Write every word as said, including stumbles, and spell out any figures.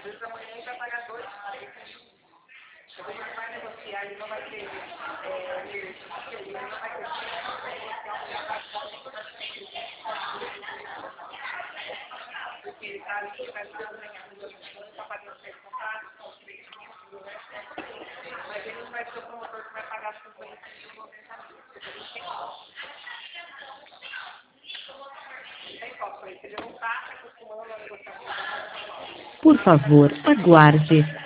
vezes amanhã ele vai pagar dois, três mil. Então ele não vai negociar, ele não vai ter, é, ele não vai ter tempo para negociar um porque ele está ali, ele vai ganhar duas milhões, está pagando seis contatos, são três mil, né? Mas ele não vai ser o promotor que vai pagar cinquenta mil, noventa mil. Porque ele tem copo. Tem copo, ele não está acostumando a negociar. Por favor, aguarde.